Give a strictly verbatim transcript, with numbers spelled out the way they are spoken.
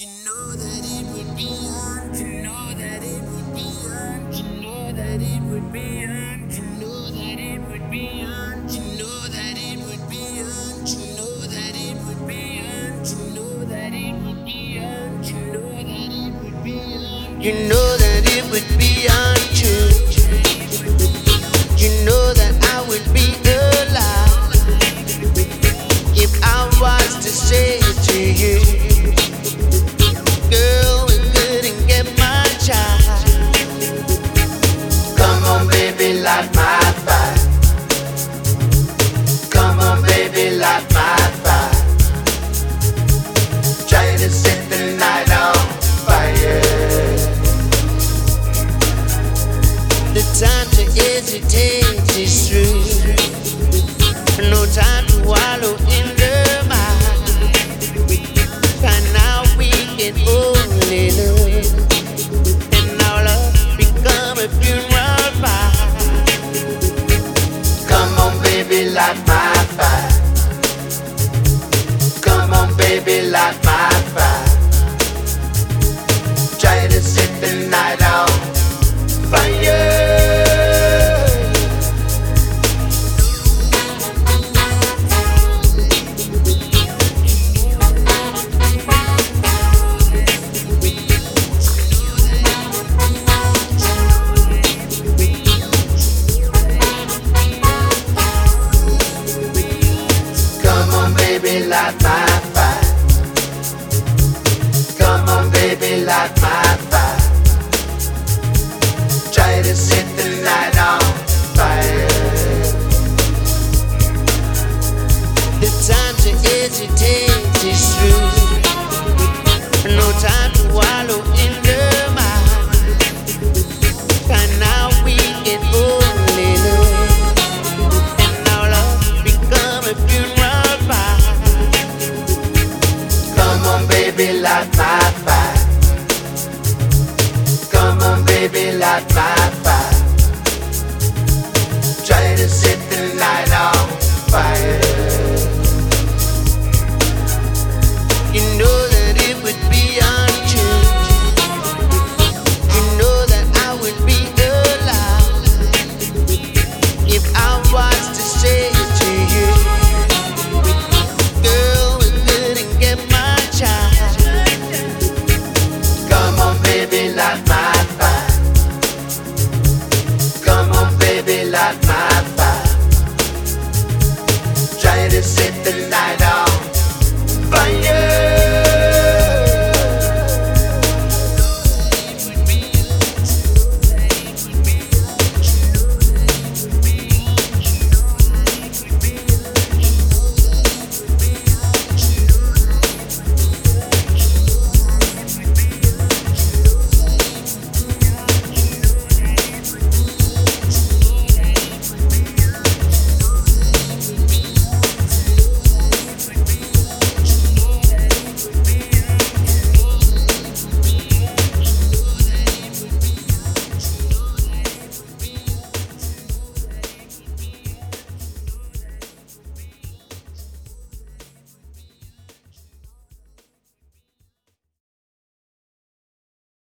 You know that it would be on, you know that it would be on, you know that it would be on, you know that it would be on, you know that it would be on, you know that it would be on, you know that it would be on, you know that it would be on, you know that it would be on, you, you know that I would be alive if I was to say to you. Girl, we couldn't get much high. Come on, baby, light my fire. Come on, baby, light my fire. Try to set the night on fire. The time to hesitate is through. No time to wallow in the mire. And now we can only love, and our love become a funeral pyre. Come on, baby, light my fire. Come on, baby, light my fire. Try to set the night on fire. Baby, light my fire. Come on, baby, light my fire. Try to set the night on fire. The time to hesitate is through. No time to wallow in the mire. And now we can only love, and our love become a funeral pyre. Come on, baby, light my fire. Come on, baby, light my fire. Try to set